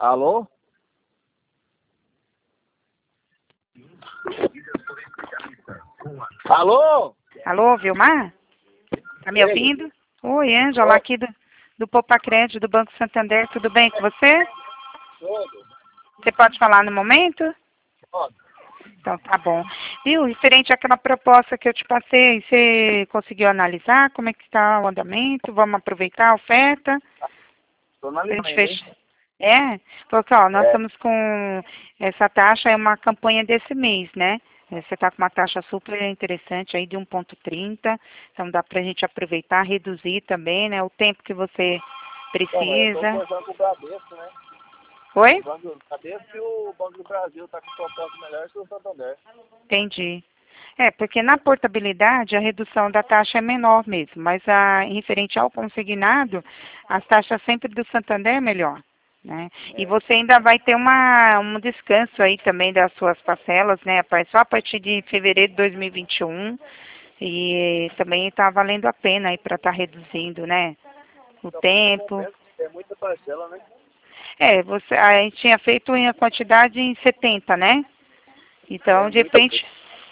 Alô? Alô? Alô, Vilmar? Tá me ouvindo? Oi, Ângela, aqui do Poupa Crédito, do Banco Santander. Tudo bem com você? Tudo. Você pode falar no momento? Pode. Então, tá bom. Viu, referente àquela proposta que eu te passei, você conseguiu analisar como é que está o andamento? Vamos aproveitar a oferta? Tô A gente analisando, hein? fecha. É? Porque, ó, nós É. estamos com essa taxa, é uma campanha desse mês, né? Você está com uma taxa super interessante aí de 1,30, então dá para a gente aproveitar, reduzir também, né? O tempo que você Bom, eu tô precisa. conversando com o Bradesco, né? Oi? O Banco do Bradesco e o Banco do Brasil tá com proposta melhor que o Santander. Entendi. É, porque na portabilidade a redução da taxa é menor mesmo, mas em referente ao consignado, as taxas sempre do Santander é melhor, né? E você ainda vai ter um descanso aí também das suas parcelas, né? Só a partir de fevereiro de 2021 e também está valendo a pena aí para estar reduzindo, né? O Então, por um bom tempo. preço, tem muita parcela, né? É, a gente tinha feito a quantidade em 70, né? É Então, de muita repente,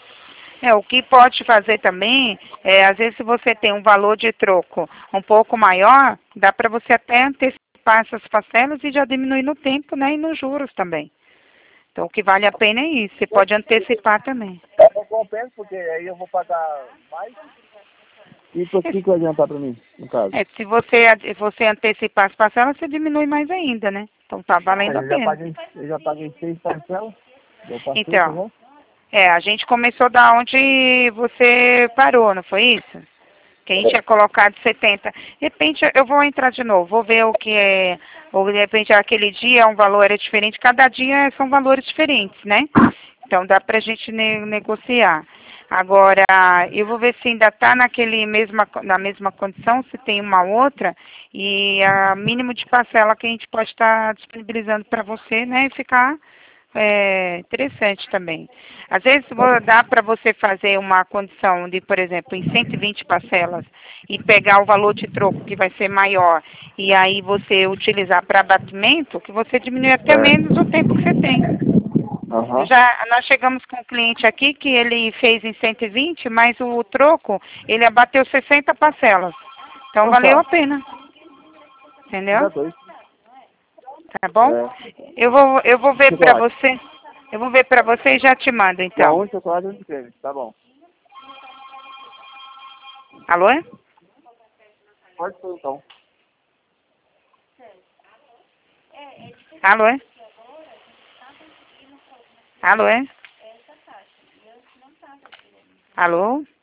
o que pode fazer também, às vezes se você tem um valor de troco um pouco maior, dá para você até antecipar essas parcelas e já diminuir no tempo, né, e nos juros também. Então, o que vale a pena é isso, você pode antecipar também. Não compensa, porque aí eu vou pagar mais. E por que vai adiantar pra mim, no caso? Se você antecipar as parcelas, você diminui mais ainda, né? Então, tá valendo a pena. Eu já paguei 6 parcelas. Eu passei, tá Então, bom? a gente começou da onde você parou, não foi isso? Que a gente tinha colocado 70. De repente, eu vou entrar de novo, vou ver o que é, ou de repente aquele dia um valor é diferente, cada dia são valores diferentes, né? Então dá pra gente negociar. Agora, eu vou ver se ainda está na mesma condição, se tem uma outra, e a mínimo de parcela que a gente pode estar disponibilizando para você, né? E ficar interessante também. Às vezes dá para você fazer uma condição de, por exemplo, em 120 parcelas e pegar o valor de troco que vai ser maior e aí você utilizar para abatimento, que você diminui até menos o tempo que você tem. Aham. Nós chegamos com um cliente aqui que ele fez em 120, mas o troco, ele abateu 60 parcelas. Então Então valeu a tá. pena, entendeu? Já dois. Tá bom? É. Eu vou ver para Chocolate. você. Eu vou ver para você e já te mando, Já então. um chocolate e um de creme. Tá bom. Alô? Pode ser então. Alô? Alô? Alô?